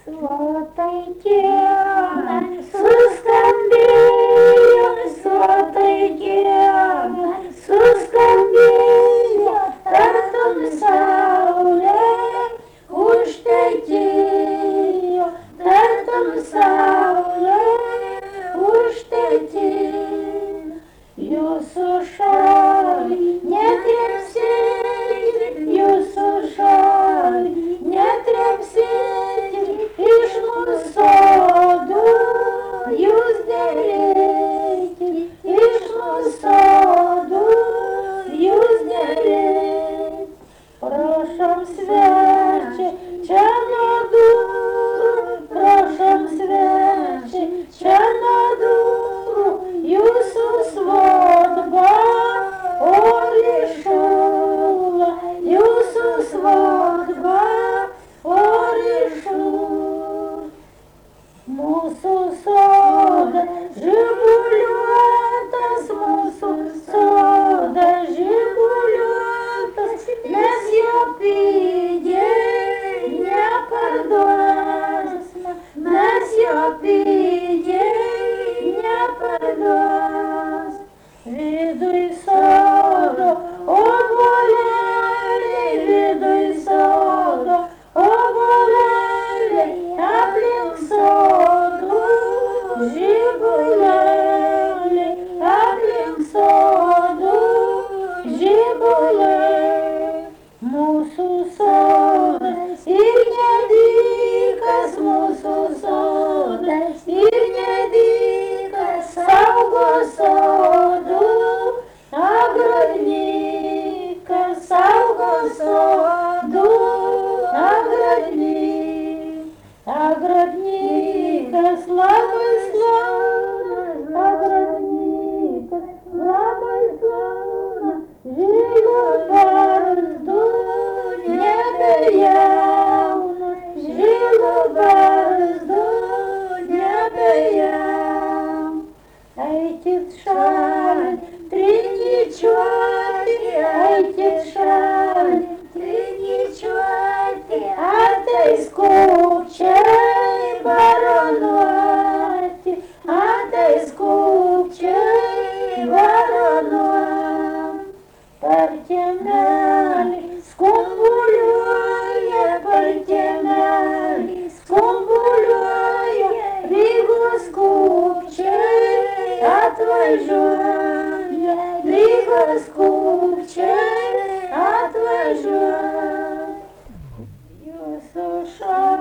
Svotaikiena, suskambėjo, svotaikiena, suskambėjo, tartum saulė užtekėjo, tartum saulė užtekėjo. Jūsų šalį netrepsėkit, jūsų šalį netrepsėkit, iš mūsų sodų jūs derėkit, iš mūsų sodų jūs derėkit. Prašom svečiai, čia nuo durų, prašom svečiai, čia nuo durų, jūsų svadba ori šūla, jūsų svadba ori šūla. Mūsų sodas žiguliuotas, mūsų sodas žiguliuotas, mes jo pigiai neparduosime, mes jo pigiai neparduos. Viduj sodo obuoliai, viduj sodo obuoliai, aplink sodų žibulėliai, aplink sodų žibulėliai. Mūsų sodas ir nedikas, mūsų sodas ir nedikas, saugo sodų agrarnikas, saugo sodų agrarnikas. Agrarnikas labai slaunas, agrarnikas labai slaunas, žilų barzdu nebejaunas, žilų barzdu nebejaunas. Eikit šalin, triničiuoti, eikit šalin, triničiuoti, ateis kūčiai baronuoti, ateis kūčiai baronuoti. Partiemelį skumbuliuoja, partiemelį skumbuliuoja, Rygos kūčiai atvažiuoja, Rygos kūčiai atvažiuoja. Jūsų šalį